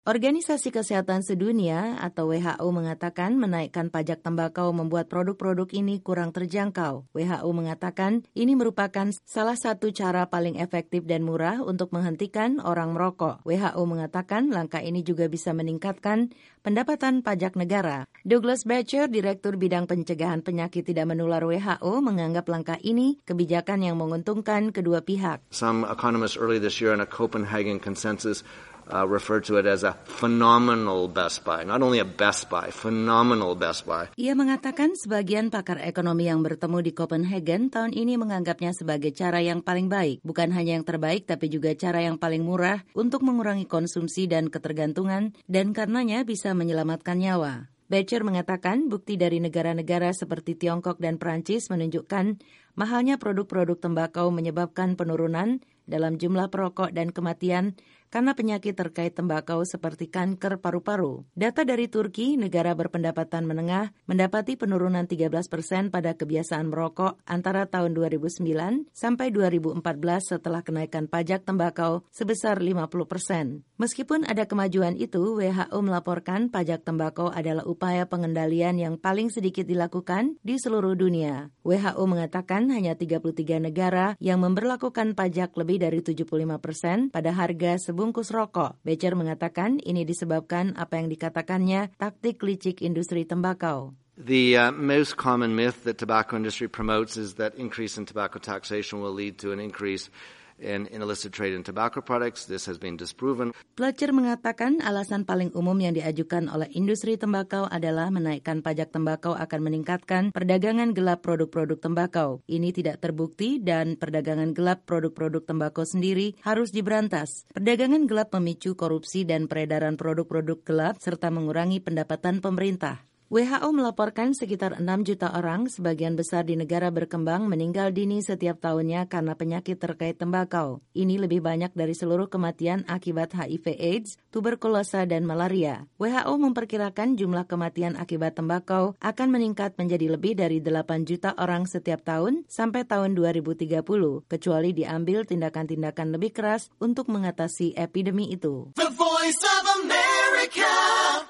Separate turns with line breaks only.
Organisasi Kesehatan Sedunia atau WHO mengatakan menaikkan pajak tembakau membuat produk-produk ini kurang terjangkau. WHO mengatakan ini merupakan salah satu cara paling efektif dan murah untuk menghentikan orang merokok. WHO mengatakan langkah ini juga bisa meningkatkan pendapatan pajak negara. Douglas Bacher, Direktur Bidang Pencegahan Penyakit Tidak Menular WHO, menganggap langkah ini kebijakan yang menguntungkan kedua pihak.
Some economists early this year in a Copenhagen consensus referred to it as a phenomenal Best Buy. Not only a Best Buy, phenomenal Best Buy.
Ia mengatakan sebagian pakar ekonomi yang bertemu di Copenhagen tahun ini menganggapnya sebagai cara yang paling baik. Bukan hanya yang terbaik, tapi juga cara yang paling murah untuk mengurangi konsumsi dan ketergantungan, dan karenanya bisa menyelamatkan nyawa. Bacher mengatakan bukti dari negara-negara seperti Tiongkok dan Prancis menunjukkan mahalnya produk-produk tembakau menyebabkan penurunan dalam jumlah perokok dan kematian karena penyakit terkait tembakau seperti kanker paru-paru. Data dari Turki, negara berpendapatan menengah, mendapati penurunan 13% pada kebiasaan merokok antara tahun 2009 sampai 2014 setelah kenaikan pajak tembakau sebesar 50%. Meskipun ada kemajuan itu, WHO melaporkan pajak tembakau adalah upaya pengendalian yang paling sedikit dilakukan di seluruh dunia. WHO mengatakan hanya 33 negara yang memberlakukan pajak lebih dari 75% pada harga bungkus rokok. Bacher mengatakan ini disebabkan apa yang dikatakannya taktik licik industri tembakau.
The most common myth that tobacco industry promotes is that increase in tobacco taxation will lead to an increase in illicit trade in tobacco products. This has been disproven.
Fletcher mengatakan alasan paling umum yang diajukan oleh industri tembakau adalah menaikkan pajak tembakau akan meningkatkan perdagangan gelap produk-produk tembakau. Ini tidak terbukti dan perdagangan gelap produk-produk tembakau sendiri harus diberantas. Perdagangan gelap memicu korupsi dan peredaran produk-produk gelap serta mengurangi pendapatan pemerintah. WHO melaporkan sekitar 6 juta orang, sebagian besar di negara berkembang, meninggal dini setiap tahunnya karena penyakit terkait tembakau. Ini lebih banyak dari seluruh kematian akibat HIV/AIDS, tuberkulosa, dan malaria. WHO memperkirakan jumlah kematian akibat tembakau akan meningkat menjadi lebih dari 8 juta orang setiap tahun sampai tahun 2030, kecuali diambil tindakan-tindakan lebih keras untuk mengatasi epidemi itu.